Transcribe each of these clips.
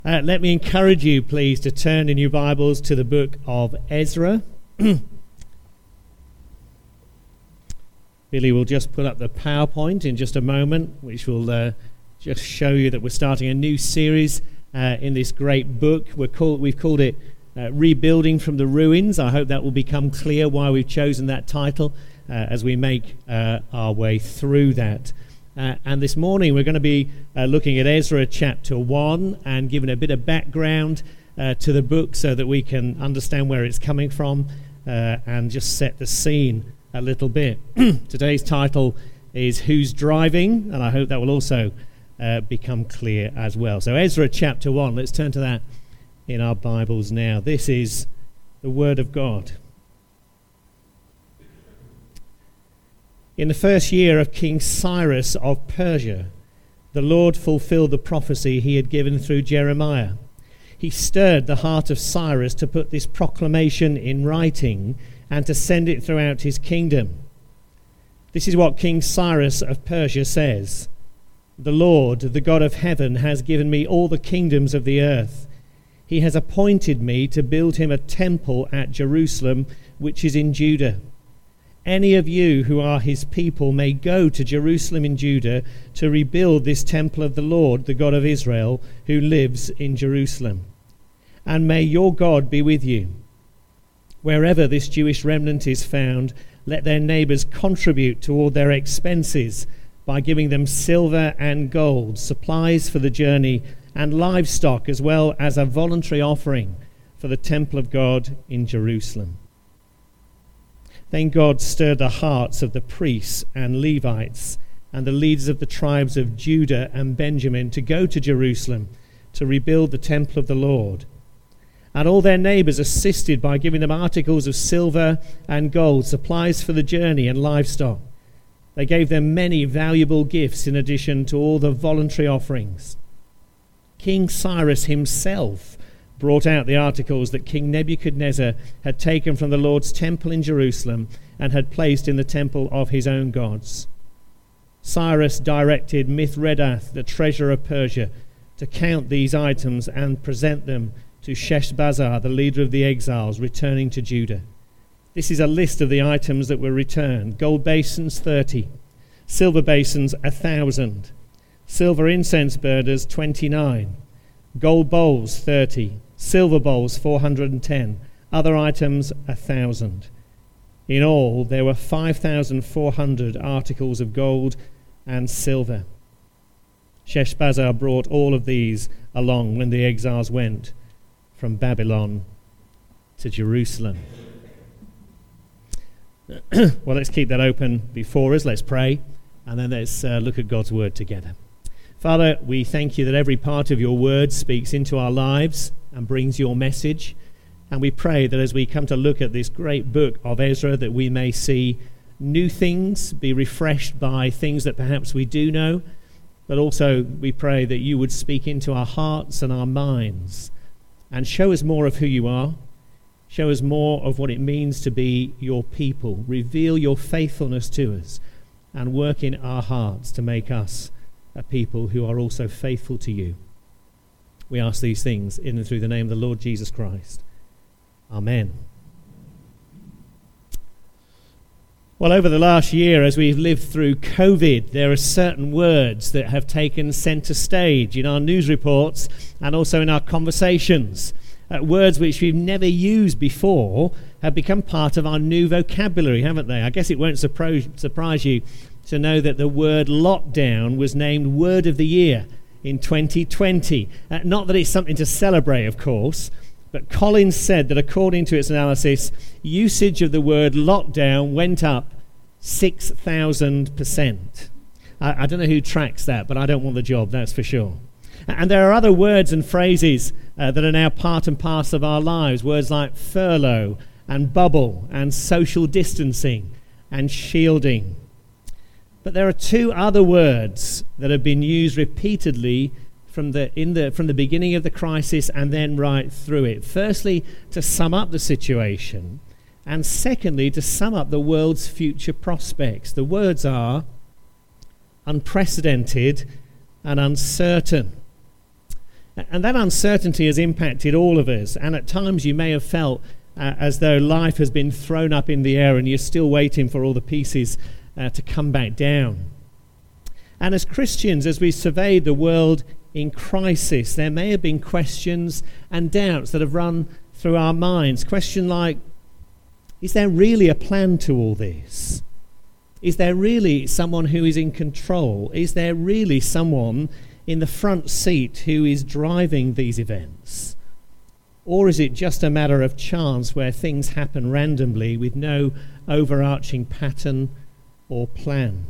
Let me encourage you, please, to turn in your Bibles to the book of Ezra. Billy will just put up the PowerPoint in just a moment, which will just show you that we're starting a new series in this great book. We've called it Rebuilding from the Ruins. I hope that will become clear why we've chosen that title as we make our way through that. And this morning we're going to be looking at Ezra chapter 1 and giving a bit of background to the book so that we can understand where it's coming from and just set the scene a little bit. Today's title is Who's Driving? And I hope that will also become clear as well. So Ezra chapter 1, let's turn to that in our Bibles now. This is the Word of God. In the first year of King Cyrus of Persia, the Lord fulfilled the prophecy he had given through Jeremiah. He stirred the heart of Cyrus to put this proclamation in writing and to send it throughout his kingdom. This is what King Cyrus of Persia says: "The Lord, the God of heaven, has given me all the kingdoms of the earth. He has appointed me to build him a temple at Jerusalem, which is in Judah. Any of you who are his people may go to Jerusalem in Judah to rebuild this temple of the Lord, the God of Israel, who lives in Jerusalem. And may your God be with you. Wherever this Jewish remnant is found, let their neighbors contribute toward their expenses by giving them silver and gold, supplies for the journey, and livestock, as well as a voluntary offering for the temple of God in Jerusalem." Then God stirred the hearts of the priests and Levites and the leaders of the tribes of Judah and Benjamin to go to Jerusalem to rebuild the temple of the Lord. And all their neighbors assisted by giving them articles of silver and gold, supplies for the journey, and livestock. They gave them many valuable gifts in addition to all the voluntary offerings. King Cyrus himself brought out the articles that King Nebuchadnezzar had taken from the Lord's temple in Jerusalem and had placed in the temple of his own gods. Cyrus directed Mithredath, the treasurer of Persia, to count these items and present them to Sheshbazzar, the leader of the exiles, returning to Judah. This is a list of the items that were returned: gold basins 30, silver basins 1,000, silver incense burners 29, gold bowls 30, silver bowls 410, other items 1,000. In all, there were 5,400 articles of gold and silver. Sheshbazzar brought all of these along when the exiles went from Babylon to Jerusalem. Well, let's keep that open before us. Let's pray, and then let's look at God's word together. Father, we thank you that every part of your word speaks into our lives and brings your message. And we pray that as we come to look at this great book of Ezra, that we may see new things, be refreshed by things that perhaps we do know. But also we pray that you would speak into our hearts and our minds and show us more of who you are. Show us more of what it means to be your people. Reveal your faithfulness to us and work in our hearts to make us a people who are also faithful to you. We ask these things in and through the name of the Lord Jesus Christ. Amen. Well, over the last year, as we've lived through COVID, there are certain words that have taken centre stage in our news reports and also in our conversations. Words which we've never used before have become part of our new vocabulary, haven't they? I guess it won't surprise you to know that the word lockdown was named Word of the Year in 2020. Not that it's something to celebrate, of course, but Collins said that according to its analysis, usage of the word lockdown went up 6,000%. I don't know who tracks that, but I don't want the job, that's for sure. And there are other words and phrases that are now part and parcel of our lives. Words like furlough and bubble and social distancing and shielding. But there are two other words that have been used repeatedly from the beginning of the crisis and then right through it. Firstly, to sum up the situation, and secondly, to sum up the world's future prospects. The words are unprecedented and uncertain. And that uncertainty has impacted all of us. And at times you may have felt as though life has been thrown up in the air and you're still waiting for all the pieces to come back down. And as Christians, as we surveyed the world in crisis, there may have been questions and doubts that have run through our minds. Question like, is there really a plan to all this? Is there really someone who is in control? Is there really someone in the front seat who is driving these events? Or is it just a matter of chance where things happen randomly with no overarching pattern or plan?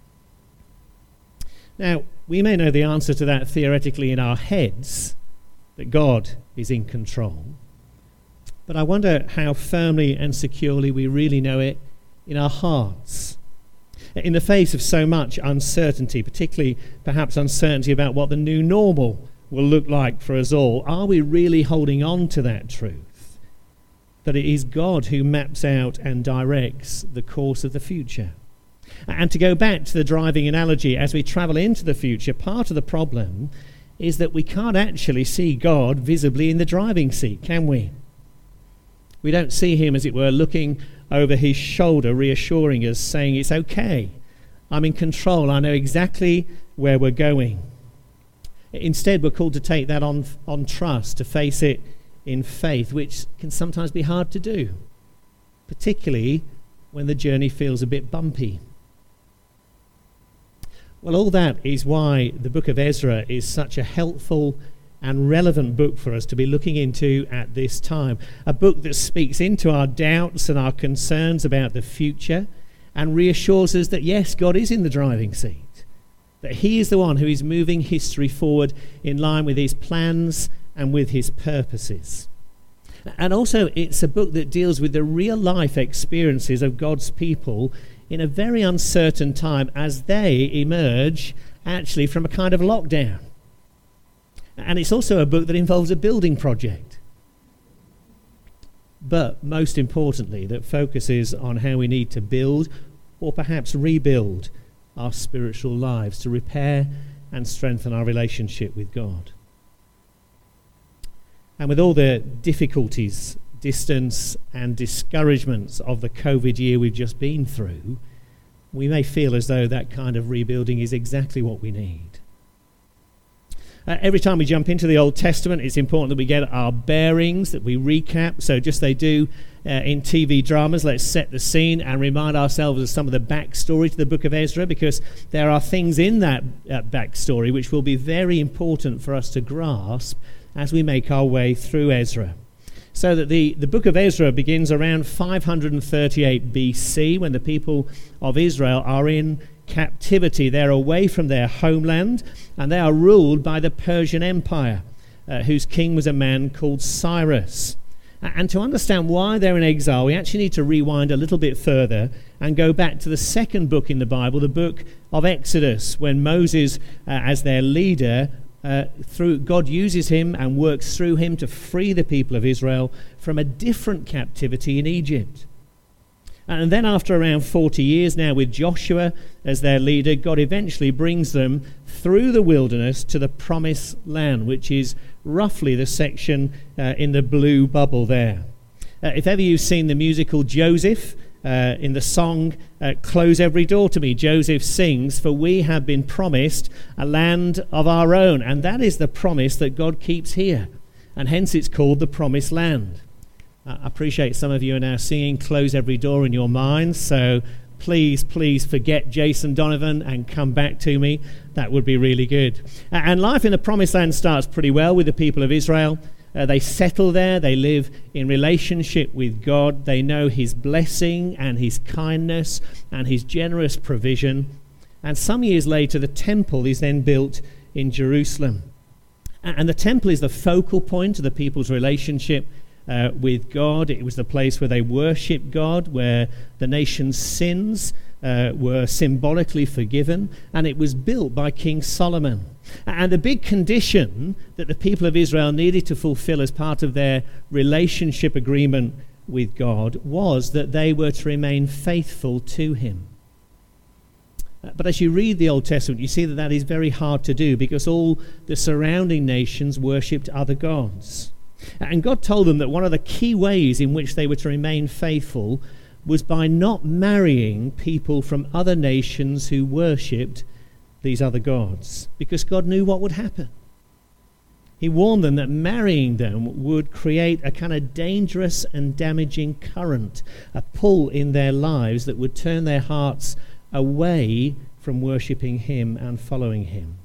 Now, we may know the answer to that theoretically in our heads, that God is in control. But I wonder how firmly and securely we really know it in our hearts. In the face of so much uncertainty, particularly perhaps uncertainty about what the new normal will look like for us all, are we really holding on to that truth? That it is God who maps out and directs the course of the future. And to go back to the driving analogy, as we travel into the future, part of the problem is that we can't actually see God visibly in the driving seat, can we? We don't see him, as it were, looking over his shoulder, reassuring us, saying, it's okay, I'm in control, I know exactly where we're going. Instead, we're called to take that on trust, to face it in faith, which can sometimes be hard to do, particularly when the journey feels a bit bumpy. Well, all that is why the book of Ezra is such a helpful and relevant book for us to be looking into at this time. A book that speaks into our doubts and our concerns about the future and reassures us that, yes, God is in the driving seat, that he is the one who is moving history forward in line with his plans and with his purposes. And also, it's a book that deals with the real-life experiences of God's people in a very uncertain time as they emerge actually from a kind of lockdown. And it's also a book that involves a building project. But most importantly, that focuses on how we need to build or perhaps rebuild our spiritual lives to repair and strengthen our relationship with God. And with all the difficulties, distance and discouragements of the COVID year we've just been through, we may feel as though that kind of rebuilding is exactly what we need. Every time we jump into the Old Testament, it's important that we get our bearings, that we recap. So just they do in TV dramas, let's set the scene and remind ourselves of some of the backstory to the book of Ezra, because there are things in that backstory which will be very important for us to grasp as we make our way through Ezra. So that the book of Ezra begins around 538 BC, when the people of Israel are in captivity. They're away from their homeland, and they are ruled by the Persian Empire, whose king was a man called Cyrus. And to understand why they're in exile, we actually need to rewind a little bit further and go back to the second book in the Bible, the book of Exodus, when Moses, as their leader, through God uses him and works through him to free the people of Israel from a different captivity in Egypt. And then after around 40 years now with Joshua as their leader, God eventually brings them through the wilderness to the Promised Land, which is roughly the section in the blue bubble there. If ever you've seen the musical Joseph, in the song Close Every Door to Me, Joseph sings, "For we have been promised a land of our own." And that is the promise that God keeps here. And hence it's called the Promised Land. I appreciate some of you are now singing Close Every Door in your minds, so please forget Jason Donovan and come back to me. That would be really good. And life in the Promised Land starts pretty well with the people of Israel. They settle there, they live in relationship with God, they know his blessing and his kindness and his generous provision. And some years later, the temple is then built in Jerusalem. And the temple is the focal point of the people's relationship with God. It was the place where they worshipped God, where the nation's sins were symbolically forgiven, and it was built by King Solomon. And the big condition that the people of Israel needed to fulfill as part of their relationship agreement with God was that they were to remain faithful to him. But as you read the Old Testament, you see that that is very hard to do because all the surrounding nations worshipped other gods. And God told them that one of the key ways in which they were to remain faithful was by not marrying people from other nations who worshipped these other gods, because God knew what would happen. He warned them that marrying them would create a kind of dangerous and damaging current, a pull in their lives that would turn their hearts away from worshipping him and following him.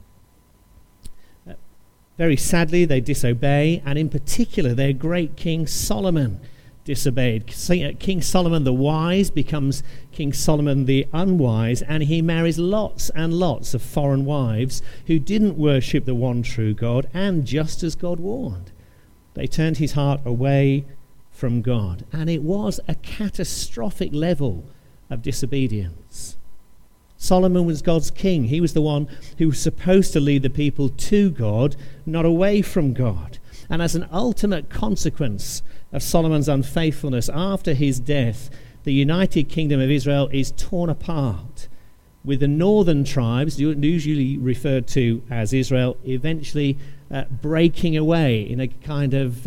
Very sadly, they disobey, and in particular, their great King Solomon disobeyed. King Solomon the wise becomes King Solomon the unwise, and he marries lots and lots of foreign wives who didn't worship the one true God, and just as God warned, they turned his heart away from God. And it was a catastrophic level of disobedience. Solomon was God's king. He was the one who was supposed to lead the people to God, not away from God. And as an ultimate consequence of Solomon's unfaithfulness, after his death, the United Kingdom of Israel is torn apart, with the northern tribes, usually referred to as Israel, eventually breaking away in a kind of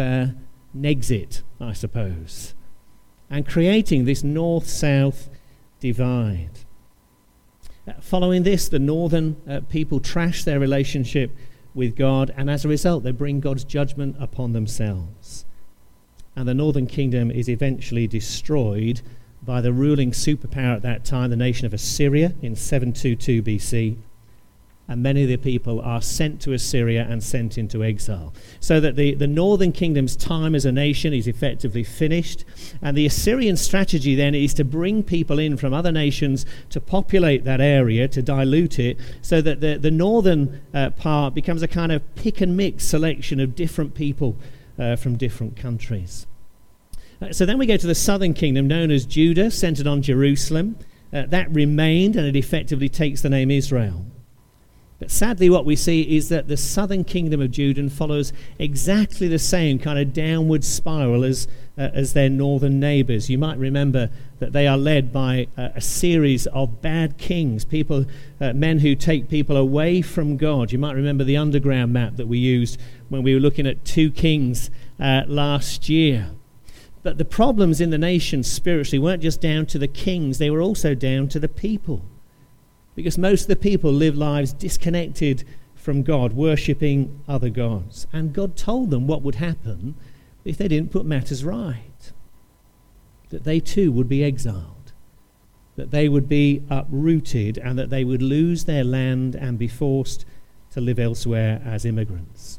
Nexit, I suppose, and creating this north-south divide. Following this, the northern people trash their relationship with God, and as a result, they bring God's judgment upon themselves. And the northern kingdom is eventually destroyed by the ruling superpower at that time, the nation of Assyria, in 722 BC. And many of the people are sent to Assyria and sent into exile. So that the northern kingdom's time as a nation is effectively finished. And the Assyrian strategy then is to bring people in from other nations to populate that area, to dilute it, so that the northern part becomes a kind of pick and mix selection of different people from different countries. So then we go to the southern kingdom, known as Judah, centered on Jerusalem. That remained, and it effectively takes the name Israel. But sadly, what we see is that the southern kingdom of Judah follows exactly the same kind of downward spiral as their northern neighbors. You might remember that they are led by a series of bad kings, men who take people away from God. You might remember the underground map that we used when we were looking at 2 Kings last year. But the problems in the nation spiritually weren't just down to the kings, they were also down to the people. Because most of the people live lives disconnected from God, worshipping other gods. And God told them what would happen if they didn't put matters right. That they too would be exiled. That they would be uprooted, and that they would lose their land and be forced to live elsewhere as immigrants.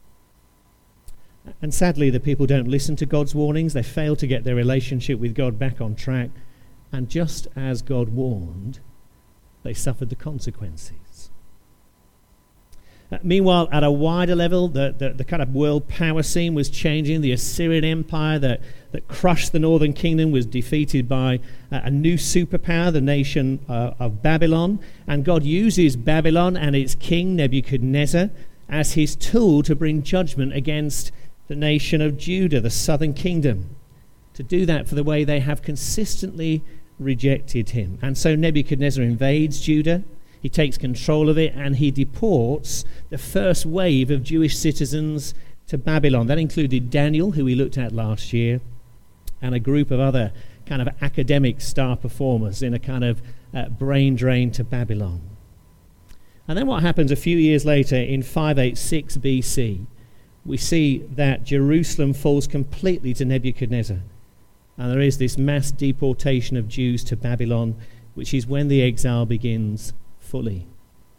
And sadly, the people don't listen to God's warnings. They fail to get their relationship with God back on track. And just as God warned, they suffered the consequences. Meanwhile, at a wider level, the kind of world power scene was changing. The Assyrian Empire that crushed the northern kingdom was defeated by a new superpower, the nation of Babylon. And God uses Babylon and its king, Nebuchadnezzar, as his tool to bring judgment against the nation of Judah, the southern kingdom, to do that for the way they have consistently rejected him. And so Nebuchadnezzar invades Judah, he takes control of it, and he deports the first wave of Jewish citizens to Babylon. That included Daniel, who we looked at last year, and a group of other kind of academic star performers in a kind of brain drain to Babylon. And then what happens a few years later in 586 BC, we see that Jerusalem falls completely to Nebuchadnezzar. And there is this mass deportation of Jews to Babylon, which is when the exile begins fully.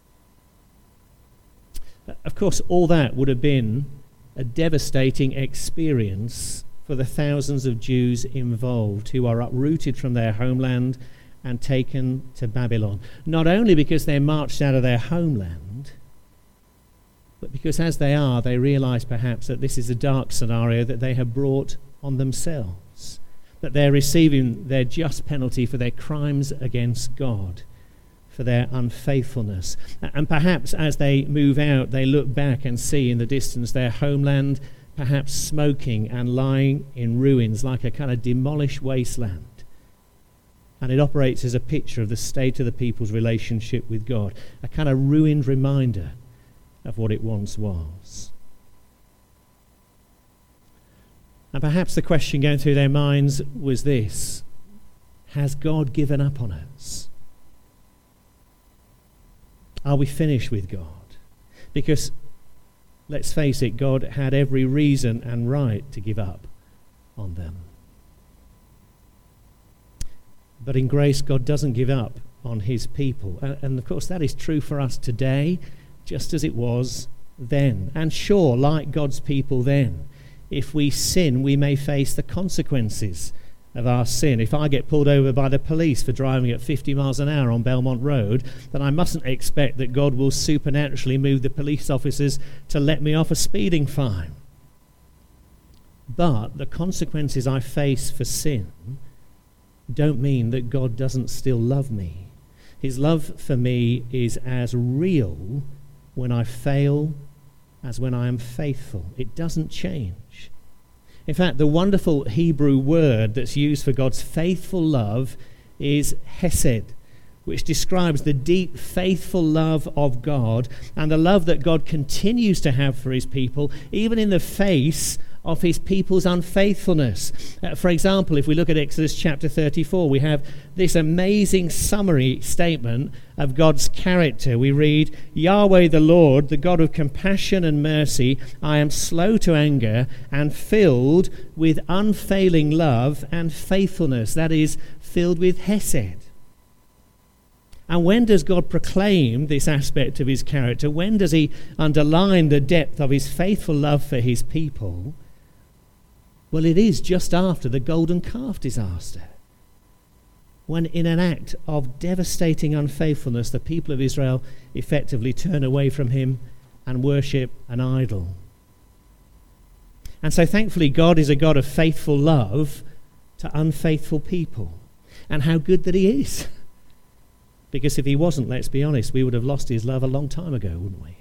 Of course, all that would have been a devastating experience for the thousands of Jews involved who are uprooted from their homeland and taken to Babylon. Not only because they're marched out of their homeland, but because as they are, they realize perhaps that this is a dark scenario that they have brought on themselves. That they're receiving their just penalty for their crimes against God, for their unfaithfulness. And perhaps as they move out, they look back and see in the distance their homeland perhaps smoking and lying in ruins like a kind of demolished wasteland. And it operates as a picture of the state of the people's relationship with God, a kind of ruined reminder of what it once was. And perhaps the question going through their minds was this: has God given up on us? Are we finished with God? Because, let's face it, God had every reason and right to give up on them. But in grace, God doesn't give up on his people. And of course, that is true for us today, just as it was then. And sure, like God's people then, if we sin, we may face the consequences of our sin. If I get pulled over by the police for driving at 50 miles an hour on Belmont Road, then I mustn't expect that God will supernaturally move the police officers to let me off a speeding fine. But the consequences I face for sin don't mean that God doesn't still love me. His love for me is as real when I fail as when I am faithful. It doesn't change. In fact, the wonderful Hebrew word that's used for God's faithful love is hesed, which describes the deep, faithful love of God and the love that God continues to have for his people, even in the face of his people's unfaithfulness. For example, if we look at Exodus chapter 34, we have this amazing summary statement of God's character. We read, "Yahweh the Lord, the God of compassion and mercy, I am slow to anger and filled with unfailing love and faithfulness." That is, filled with hesed. And when does God proclaim this aspect of his character? When does he underline the depth of his faithful love for his people? Well, it is just after the golden calf disaster, when in an act of devastating unfaithfulness, the people of Israel effectively turn away from him and worship an idol. And so thankfully, God is a God of faithful love to unfaithful people. And how good that he is. Because if he wasn't, let's be honest, we would have lost his love a long time ago, wouldn't we?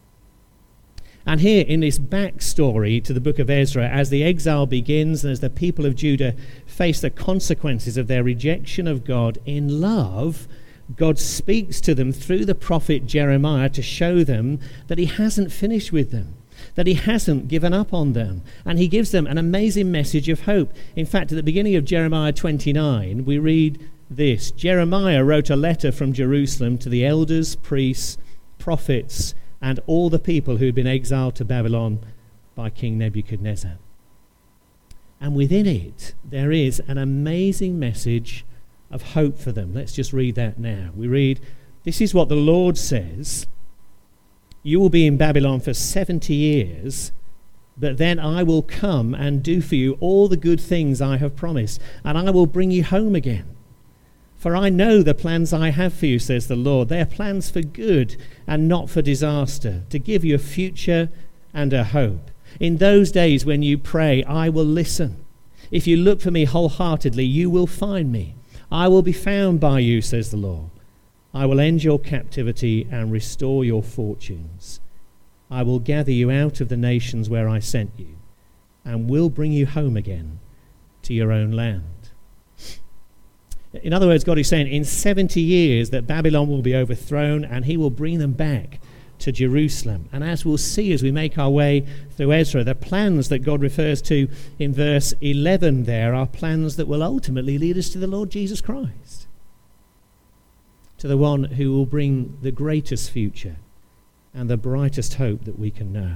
And here in this backstory to the book of Ezra, as the exile begins and as the people of Judah face the consequences of their rejection of God, in love, God speaks to them through the prophet Jeremiah to show them that he hasn't finished with them, that he hasn't given up on them. And he gives them an amazing message of hope. In fact, at the beginning of Jeremiah 29, we read this: Jeremiah wrote a letter from Jerusalem to the elders, priests, prophets, and all the people who had been exiled to Babylon by King Nebuchadnezzar. And within it, there is an amazing message of hope for them. Let's just read that now. We read, "This is what the Lord says, you will be in Babylon for 70 years, but then I will come and do for you all the good things I have promised, and I will bring you home again. For I know the plans I have for you, says the Lord. They are plans for good and not for disaster, to give you a future and a hope. In those days when you pray, I will listen. If you look for me wholeheartedly, you will find me. I will be found by you, says the Lord. I will end your captivity and restore your fortunes. I will gather you out of the nations where I sent you and will bring you home again to your own land." In other words, God is saying in 70 years that Babylon will be overthrown and he will bring them back to Jerusalem. And as we'll see as we make our way through Ezra, the plans that God refers to in verse 11 there are plans that will ultimately lead us to the Lord Jesus Christ, to the one who will bring the greatest future and the brightest hope that we can know.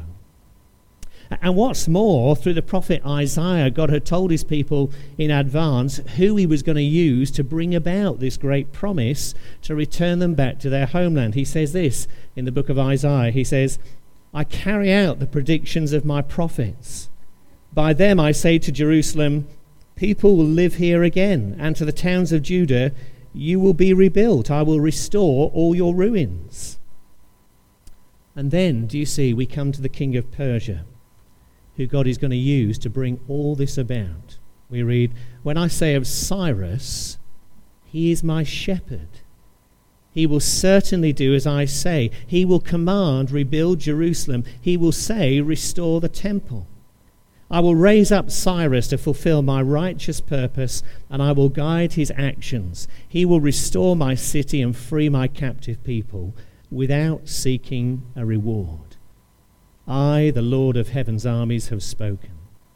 And what's more, through the prophet Isaiah, God had told his people in advance who he was going to use to bring about this great promise to return them back to their homeland. He says this in the book of Isaiah. He says, "I carry out the predictions of my prophets. By them I say to Jerusalem, people will live here again, and to the towns of Judah, you will be rebuilt. I will restore all your ruins." And then, do you see, we come to the king of Persia, who God is going to use to bring all this about. We read, "When I say of Cyrus, he is my shepherd. He will certainly do as I say. He will command, rebuild Jerusalem. He will say, restore the temple. I will raise up Cyrus to fulfill my righteous purpose, and I will guide his actions. He will restore my city and free my captive people without seeking a reward. I, the Lord of heaven's armies, have spoken.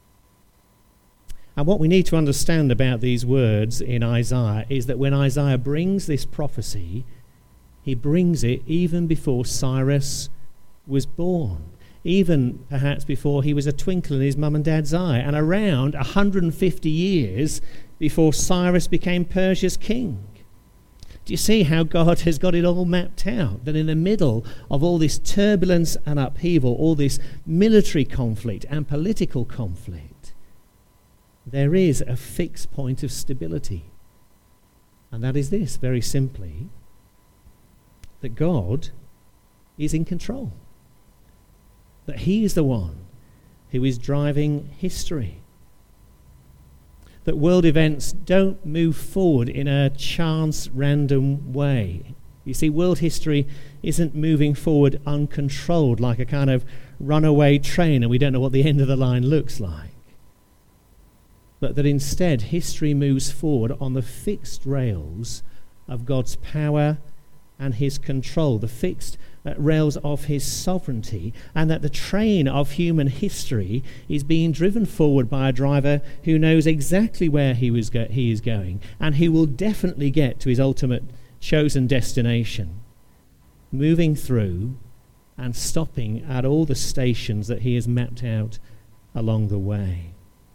And what we need to understand about these words in Isaiah is that when Isaiah brings this prophecy, he brings it even before Cyrus was born, even perhaps before he was a twinkle in his mum and dad's eye, and around 150 years before Cyrus became Persia's king. Do you see how God has got it all mapped out? That in the middle of all this turbulence and upheaval, all this military conflict and political conflict, there is a fixed point of stability. And that is this, very simply, that God is in control. That he is the one who is driving history. That world events don't move forward in a chance, random way. You see, world history isn't moving forward uncontrolled like a kind of runaway train and we don't know what the end of the line looks like. But that instead history moves forward on the fixed rails of God's power and his control, the fixed rails of his sovereignty, and that the train of human history is being driven forward by a driver who knows exactly where he is going, and he will definitely get to his ultimate chosen destination, moving through and stopping at all the stations that he has mapped out along the way.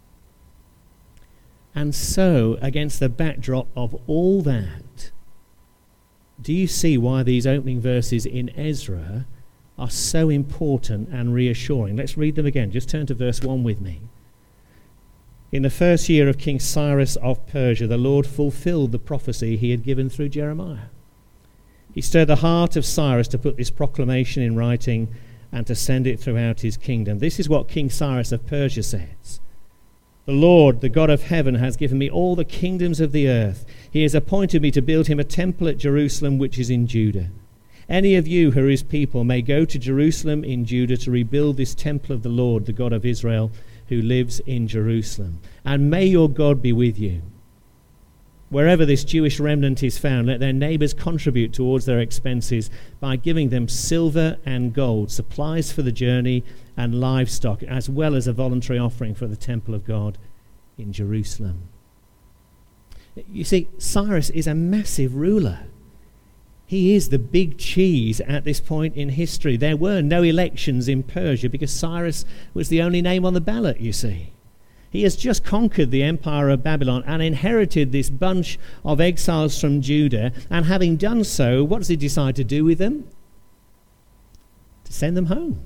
And so, against the backdrop of all that, do you see why these opening verses in Ezra are so important and reassuring? Let's read them again. Just turn to verse 1 with me. In the first year of King Cyrus of Persia, the Lord fulfilled the prophecy he had given through Jeremiah. He stirred the heart of Cyrus to put this proclamation in writing and to send it throughout his kingdom. This is what King Cyrus of Persia says. The Lord, the God of heaven, has given me all the kingdoms of the earth. He has appointed me to build him a temple at Jerusalem, which is in Judah. Any of you who are his people may go to Jerusalem in Judah to rebuild this temple of the Lord, the God of Israel, who lives in Jerusalem. And may your God be with you. Wherever this Jewish remnant is found, let their neighbors contribute towards their expenses by giving them silver and gold, supplies for the journey, and livestock, as well as a voluntary offering for the temple of God in Jerusalem. You see, Cyrus is a massive ruler. He is the big cheese at this point in history. There were no elections in Persia because Cyrus was the only name on the ballot, you see. He has just conquered the empire of Babylon and inherited this bunch of exiles from Judah. And having done so, what does he decide to do with them? To send them home.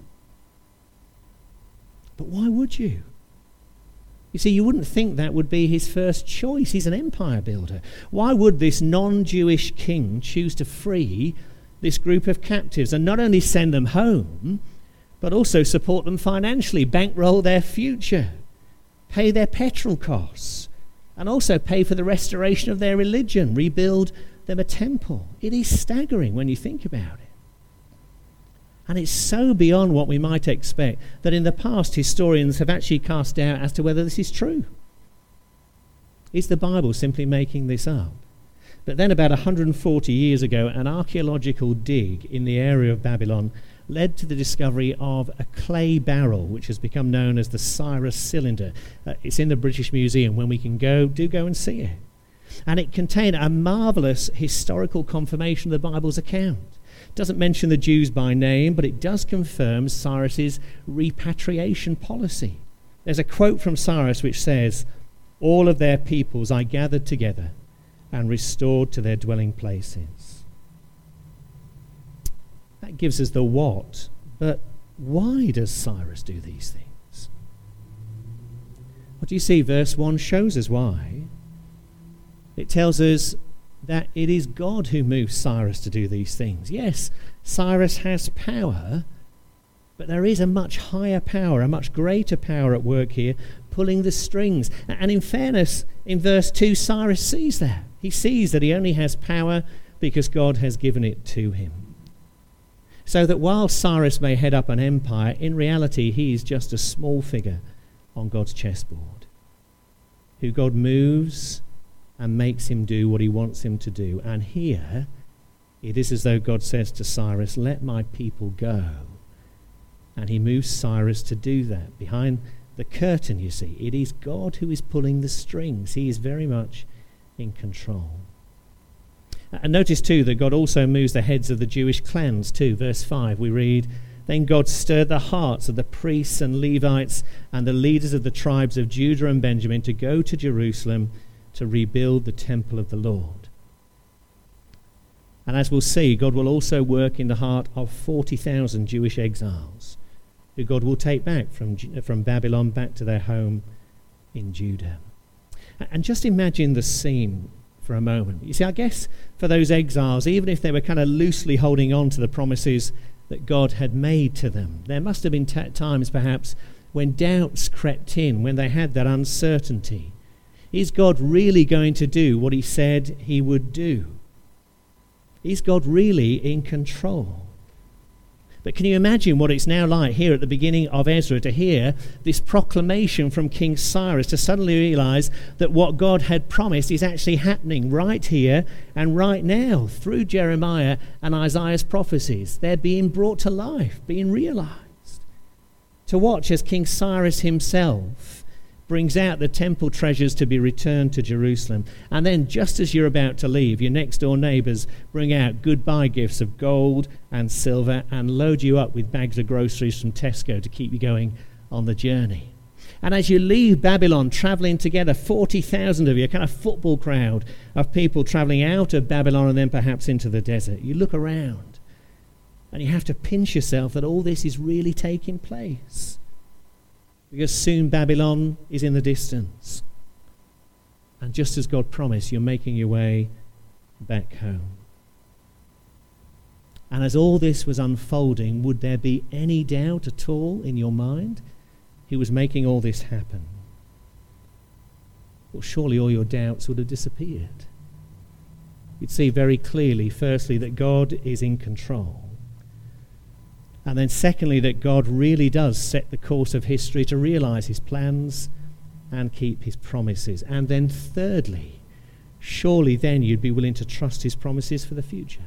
But why would you? You see, you wouldn't think that would be his first choice. He's an empire builder. Why would this non-Jewish king choose to free this group of captives and not only send them home, but also support them financially, bankroll their future, pay their petrol costs, and also pay for the restoration of their religion, rebuild them a temple? It is staggering when you think about it. And it's so beyond what we might expect that in the past historians have actually cast doubt as to whether this is true. Is the Bible simply making this up? But then about 140 years ago, an archaeological dig in the area of Babylon led to the discovery of a clay barrel, which has become known as the Cyrus cylinder. It's in the British Museum. When we can go, do go and see it. And it contained a marvellous historical confirmation of the Bible's account. It doesn't mention the Jews by name, but it does confirm Cyrus's repatriation policy. There's a quote from Cyrus which says, "All of their peoples I gathered together and restored to their dwelling places." That gives us the what, but why does Cyrus do these things? What do you see? Verse 1 shows us why. It tells us that it is God who moves Cyrus to do these things. Yes, Cyrus has power, but there is a much higher power, a much greater power at work here, pulling the strings. And in fairness, in verse 2, Cyrus sees that. He sees that he only has power because God has given it to him. So that while Cyrus may head up an empire, in reality he is just a small figure on God's chessboard, who God moves and makes him do what he wants him to do. And here, it is as though God says to Cyrus, let my people go. And he moves Cyrus to do that. Behind the curtain, you see, it is God who is pulling the strings. He is very much in control. And notice too that God also moves the heads of the Jewish clans too. Verse 5 we read, then God stirred the hearts of the priests and Levites and the leaders of the tribes of Judah and Benjamin to go to Jerusalem to rebuild the temple of the Lord. And as we'll see, God will also work in the heart of 40,000 Jewish exiles who God will take back from Babylon back to their home in Judah. And just imagine the scene for a moment. You see, I guess for those exiles, even if they were kind of loosely holding on to the promises that God had made to them, there must have been times perhaps when doubts crept in, when they had that uncertainty. Is God really going to do what he said he would do? Is God really in control? But can you imagine what it's now like here at the beginning of Ezra to hear this proclamation from King Cyrus, to suddenly realize that what God had promised is actually happening right here and right now through Jeremiah and Isaiah's prophecies. They're being brought to life, being realized. To watch as King Cyrus himself brings out the temple treasures to be returned to Jerusalem. And then just as you're about to leave, your next door neighbours bring out goodbye gifts of gold and silver and load you up with bags of groceries from Tesco to keep you going on the journey. And as you leave Babylon, travelling together, 40,000 of you, a kind of football crowd of people travelling out of Babylon and then perhaps into the desert, you look around and you have to pinch yourself that all this is really taking place. Because soon Babylon is in the distance. And just as God promised, you're making your way back home. And as all this was unfolding, would there be any doubt at all in your mind who was making all this happen? Well, surely all your doubts would have disappeared. You'd see very clearly, firstly, that God is in control. And then secondly, that God really does set the course of history to realize his plans and keep his promises. And then thirdly, surely then you'd be willing to trust his promises for the future.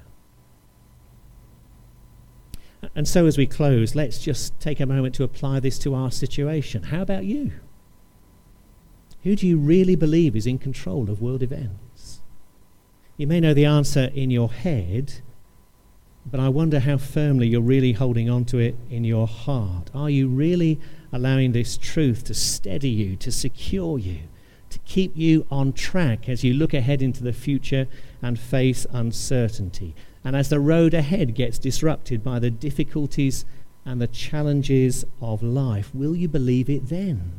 And so as we close, let's just take a moment to apply this to our situation. How about you? Who do you really believe is in control of world events? You may know the answer in your head, but I wonder how firmly you're really holding on to it in your heart. Are you really allowing this truth to steady you, to secure you, to keep you on track as you look ahead into the future and face uncertainty? And as the road ahead gets disrupted by the difficulties and the challenges of life, will you believe it then?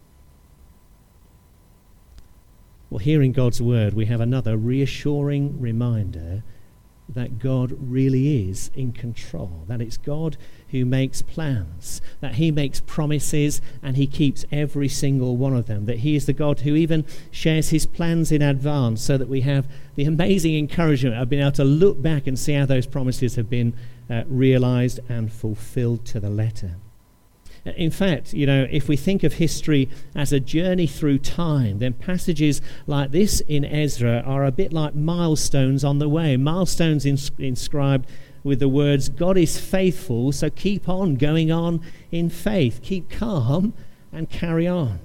Well, here in God's word, we have another reassuring reminder that God really is in control, that it's God who makes plans, that he makes promises and he keeps every single one of them, that he is the God who even shares his plans in advance so that we have the amazing encouragement of being able to look back and see how those promises have been realized and fulfilled to the letter. In fact, if we think of history as a journey through time, then passages like this in Ezra are a bit like milestones on the way, milestones inscribed with the words, God is faithful, so keep on going on in faith. Keep calm and carry on.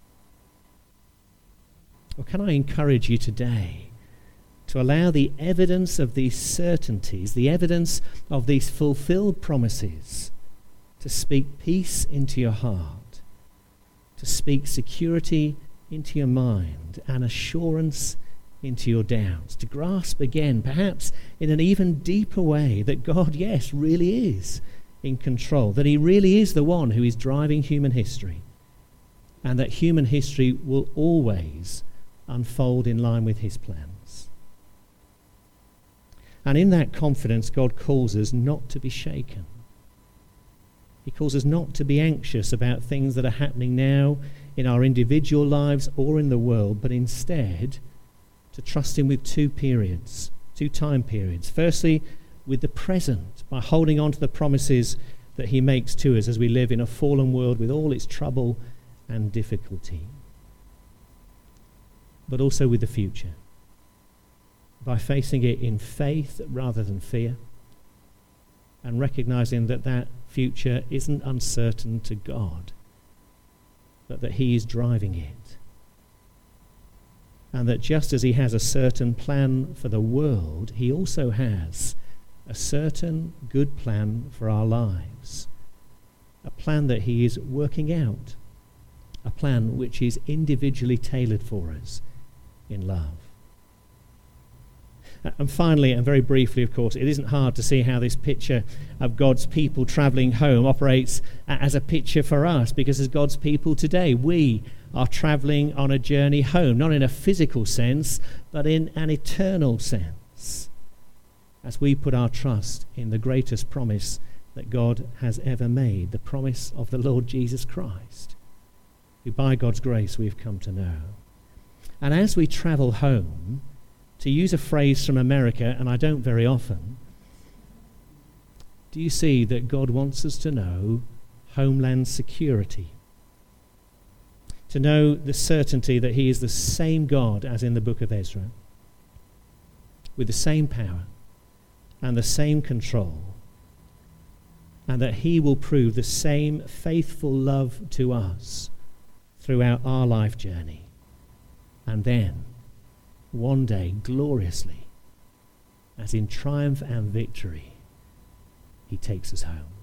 Well, can I encourage you today to allow the evidence of these certainties, the evidence of these fulfilled promises, to speak peace into your heart, to speak security into your mind and assurance into your doubts, to grasp again, perhaps in an even deeper way, that God, yes, really is in control, that he really is the one who is driving human history, and that human history will always unfold in line with his plans. And in that confidence, God calls us not to be shaken. He calls us not to be anxious about things that are happening now in our individual lives or in the world, but instead to trust him with two time periods. Firstly, with the present, by holding on to the promises that he makes to us as we live in a fallen world with all its trouble and difficulty, but also with the future, by facing it in faith rather than fear, and recognizing that that future isn't uncertain to God, but that he is driving it. And that just as he has a certain plan for the world, he also has a certain good plan for our lives. A plan that he is working out. A plan which is individually tailored for us in love. And finally, and very briefly, of course, it isn't hard to see how this picture of God's people travelling home operates as a picture for us, because as God's people today, we are travelling on a journey home, not in a physical sense, but in an eternal sense, as we put our trust in the greatest promise that God has ever made, the promise of the Lord Jesus Christ, who by God's grace we have come to know. And as we travel home, to use a phrase from America, and I don't very often, do you see that God wants us to know homeland security? To know the certainty that he is the same God as in the book of Ezra, with the same power and the same control, and that he will prove the same faithful love to us throughout our life journey. And then, one day, gloriously, as in triumph and victory, he takes us home.